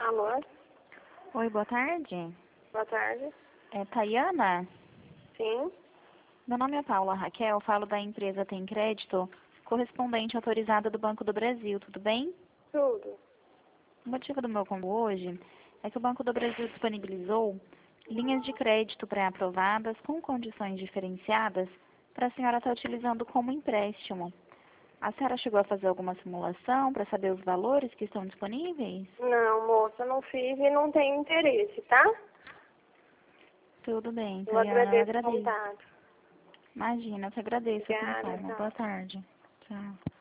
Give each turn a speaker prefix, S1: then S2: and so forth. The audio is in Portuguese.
S1: Alô?
S2: Oi, boa tarde.
S1: Boa tarde.
S2: É Tayana?
S1: Sim?
S2: Meu nome é Paula Raquel, falo da empresa Tem Crédito, correspondente autorizada do Banco do Brasil, tudo bem?
S1: Tudo.
S2: O motivo do meu combo hoje é que o Banco do Brasil disponibilizou linhas de crédito pré-aprovadas com condições diferenciadas para a senhora estar utilizando como empréstimo. A senhora chegou a fazer alguma simulação para saber os valores que estão disponíveis?
S1: Não, moça, não fiz e não tenho interesse, tá?
S2: Tudo bem,
S1: Eu
S2: Tayana, eu
S1: agradeço o
S2: agradeço.
S1: contato.
S2: Imagina, eu que agradeço a
S1: Obrigada,
S2: atenção. Uma
S1: tchau.
S2: boa tarde. Tchau.